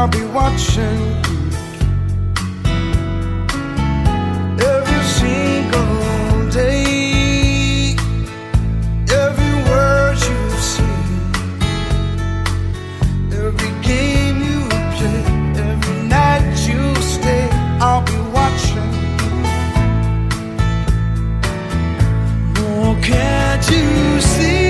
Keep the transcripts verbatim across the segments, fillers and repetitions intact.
I'll be watching you. Every single day, every word you say, every game you play, every night you stay, I'll be watching you. Oh, can't you see?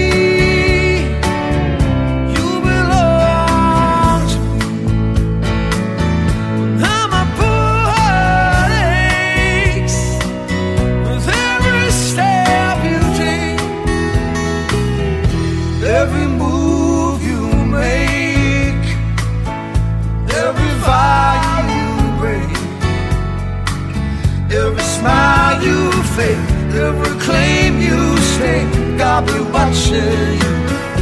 Every move you make, every vow you break, every smile you fake, every claim you stake, I'll be watching you.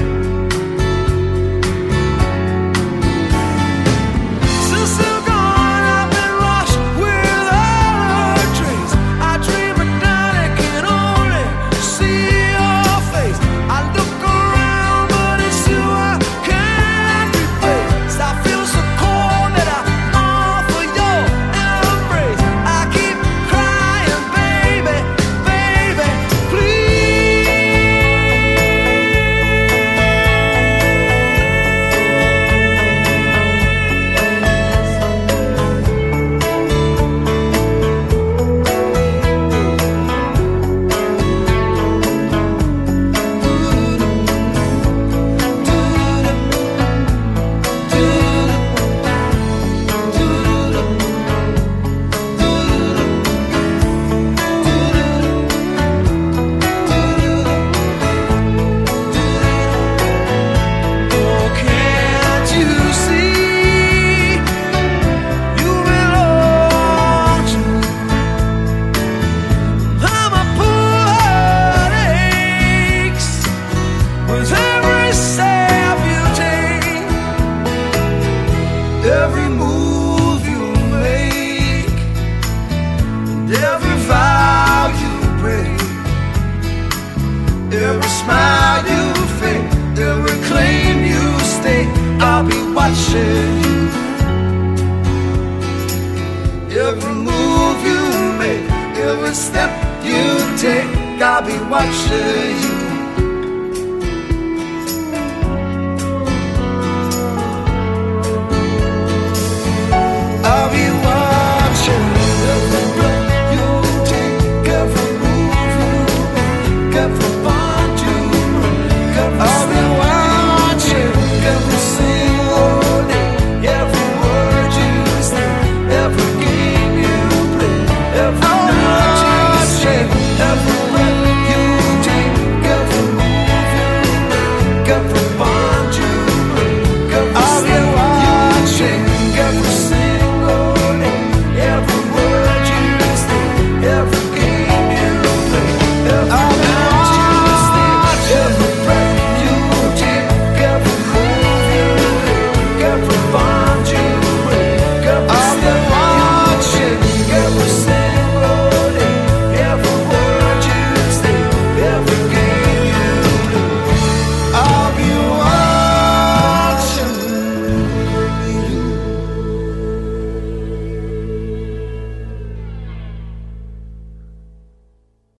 Every move you make, every vow you break, every smile you fake, every claim you stake, I'll be watching you. Every move you make, every step you take, I'll be watching you.